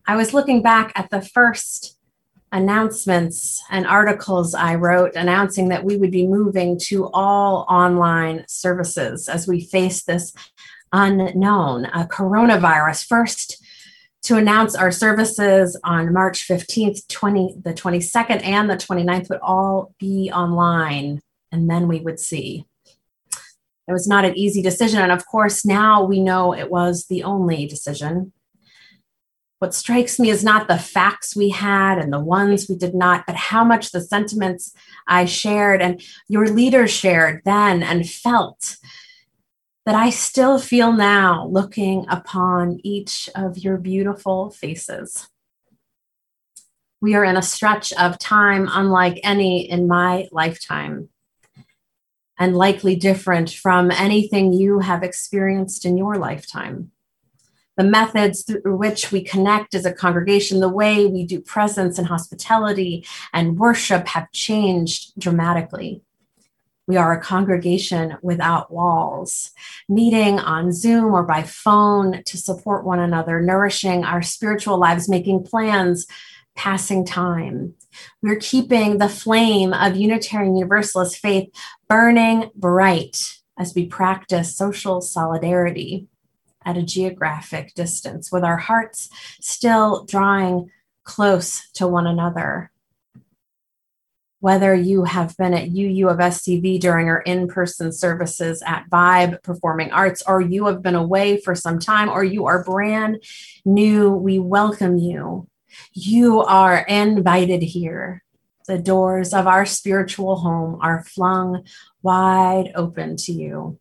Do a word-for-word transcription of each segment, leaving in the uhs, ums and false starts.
I was looking back at the first announcements and articles I wrote announcing that we would be moving to all online services as we face this unknown uh, coronavirus. First, to announce our services on March fifteenth, twenty, the twenty-second and the twenty-ninth would all be online, and then we would see. It was not an easy decision, and of course, now we know it was the only decision. What strikes me is not the facts we had and the ones we did not, but how much the sentiments I shared and your leaders shared then and felt that I still feel now looking upon each of your beautiful faces. We are in a stretch of time unlike any in my lifetime, and likely different from anything you have experienced in your lifetime. The methods through which we connect as a congregation, the way we do presence and hospitality and worship have changed dramatically. We are a congregation without walls, meeting on Zoom or by phone to support one another, nourishing our spiritual lives, making plans, passing time. We're keeping the flame of Unitarian Universalist faith burning bright as we practice social solidarity at a geographic distance, with our hearts still drawing close to one another. Whether you have been at U U of S C V during our in-person services at Vibe Performing Arts, or you have been away for some time, or you are brand new, we welcome you. You are invited here. The doors of our spiritual home are flung wide open to you.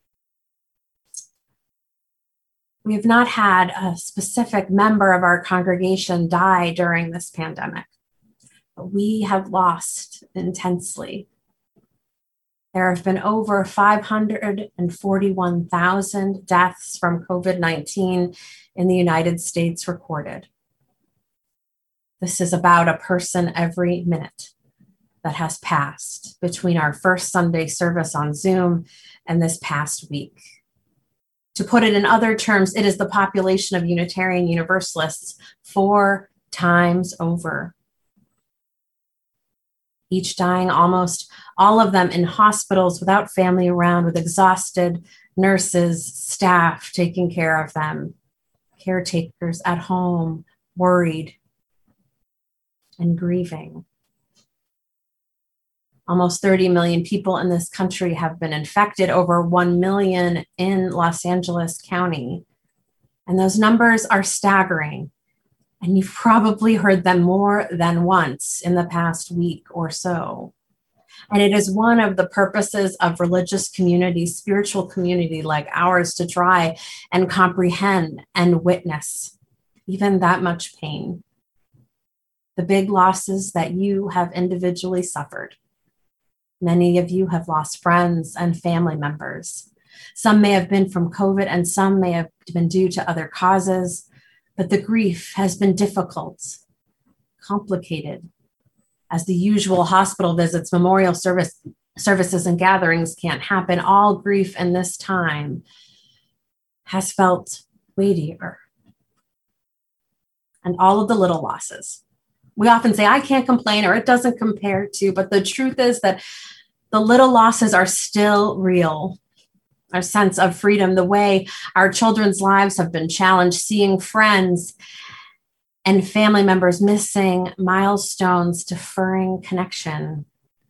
We have not had a specific member of our congregation die during this pandemic, but we have lost intensely. There have been over five hundred forty-one thousand deaths from COVID nineteen in the United States recorded. This is about a person every minute that has passed between our first Sunday service on Zoom and this past week. To put it in other terms, it is the population of Unitarian Universalists four times over. Each dying, almost all of them in hospitals without family around, with exhausted nurses, staff taking care of them, caretakers at home, worried and grieving. Almost thirty million people in this country have been infected, over one million in Los Angeles County. And those numbers are staggering. And you've probably heard them more than once in the past week or so. And it is one of the purposes of religious community, spiritual community like ours, to try and comprehend and witness even that much pain. The big losses that you have individually suffered. Many of you have lost friends and family members. Some may have been from COVID and some may have been due to other causes, but the grief has been difficult, complicated, as the usual hospital visits, memorial service, services, and gatherings can't happen. All grief in this time has felt weightier. And all of the little losses. We often say, I can't complain, or it doesn't compare to, but the truth is that the little losses are still real. Our sense of freedom, the way our children's lives have been challenged, seeing friends and family members missing milestones, deferring connection.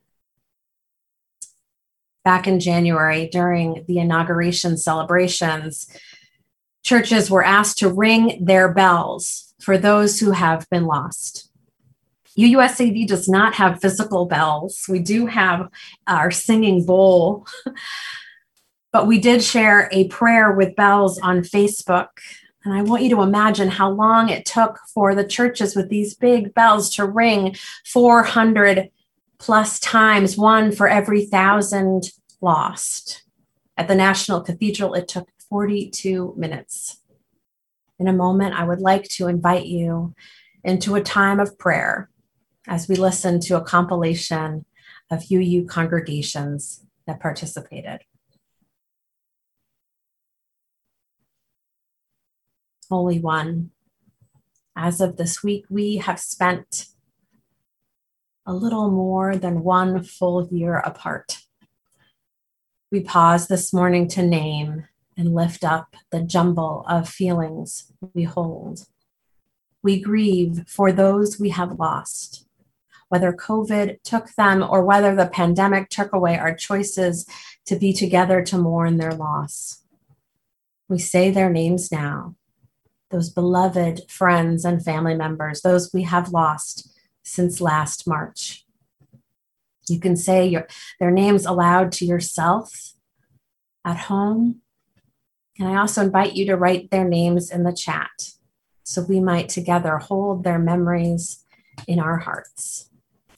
Back in January, during the inauguration celebrations, churches were asked to ring their bells for those who have been lost. U U S A V does not have physical bells. We do have our singing bowl, but we did share a prayer with bells on Facebook. And I want you to imagine how long it took for the churches with these big bells to ring four hundred plus times, one for every thousand lost. At the National Cathedral, it took forty-two minutes. In a moment, I would like to invite you into a time of prayer as we listen to a compilation of U U congregations that participated. Holy One, As of this week, we have spent a little more than one full year apart. We pause this morning to name and lift up the jumble of feelings we hold. We grieve for those we have lost, whether COVID took them or whether the pandemic took away our choices to be together to mourn their loss. We say their names now, those beloved friends and family members, those we have lost since last March. You can say your, their names aloud to yourself at home. And I also invite you to write their names in the chat so we might together hold their memories in our hearts.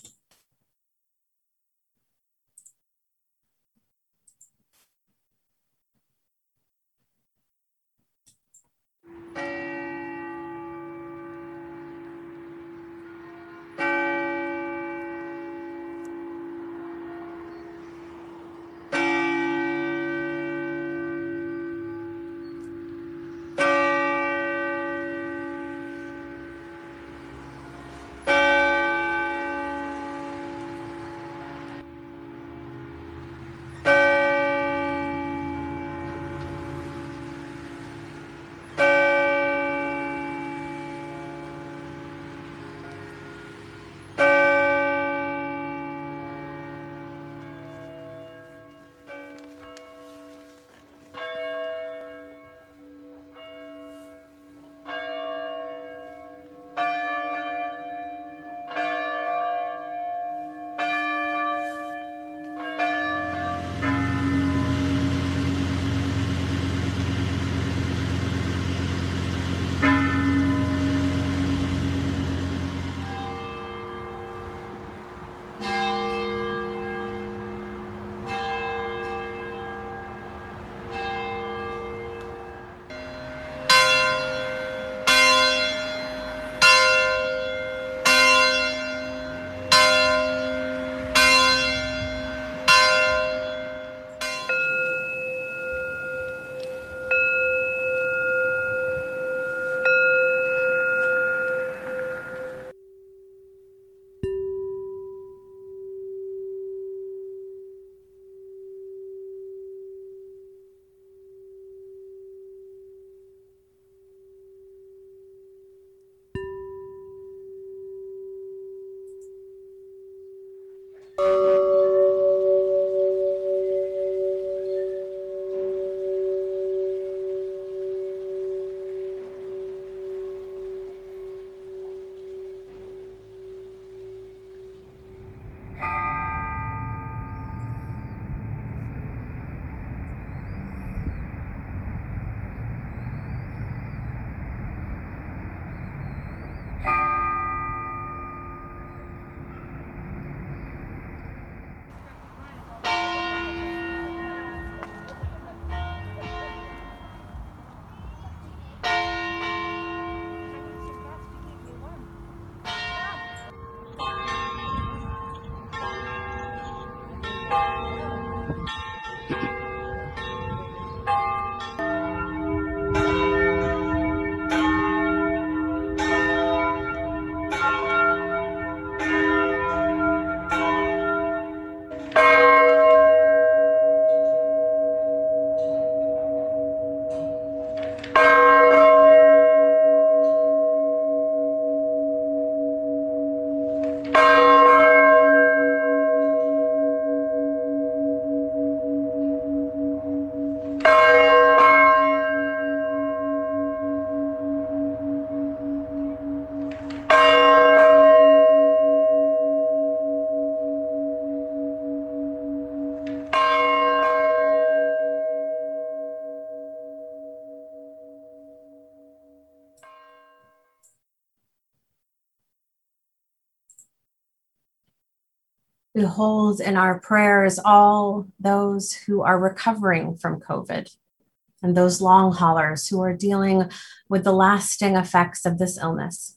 We hold in our prayers all those who are recovering from COVID and those long haulers who are dealing with the lasting effects of this illness.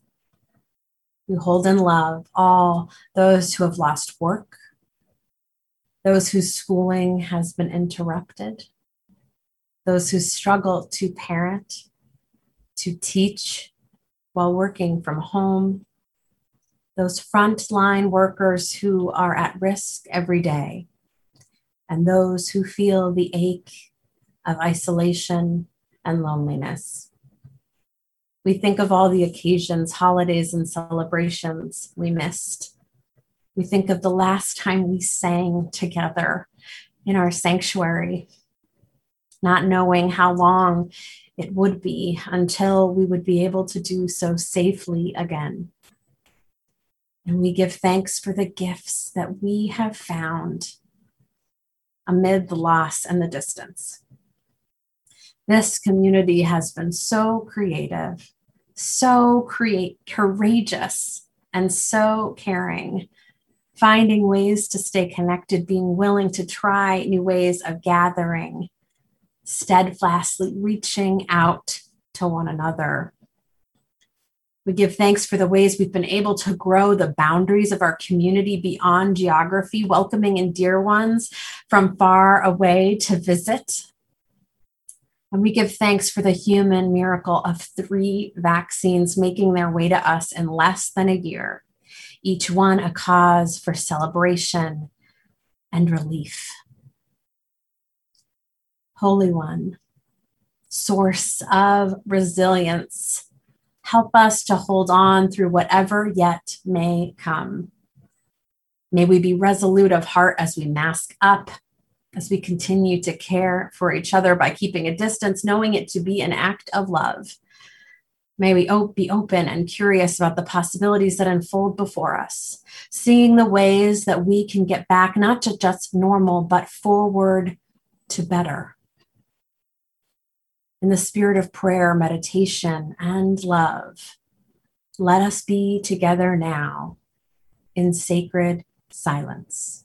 We hold in love all those who have lost work, those whose schooling has been interrupted, those who struggle to parent, to teach, while working from home, those frontline workers who are at risk every day, and those who feel the ache of isolation and loneliness. We think of all the occasions, holidays, and celebrations we missed. We think of the last time we sang together in our sanctuary, not knowing how long it would be until we would be able to do so safely again. And we give thanks for the gifts that we have found amid the loss and the distance. This community has been so creative, so create, courageous, and so caring, finding ways to stay connected, being willing to try new ways of gathering, steadfastly reaching out to one another. We give thanks for the ways we've been able to grow the boundaries of our community beyond geography, welcoming in dear ones from far away to visit. And we give thanks for the human miracle of three vaccines making their way to us in less than a year, each one a cause for celebration and relief. Holy One, source of resilience, help us to hold on through whatever yet may come. May we be resolute of heart as we mask up, as we continue to care for each other by keeping a distance, knowing it to be an act of love. May we be open and curious about the possibilities that unfold before us, seeing the ways that we can get back, not to just normal, but forward to better. In the spirit of prayer, meditation, and love, let us be together now in sacred silence.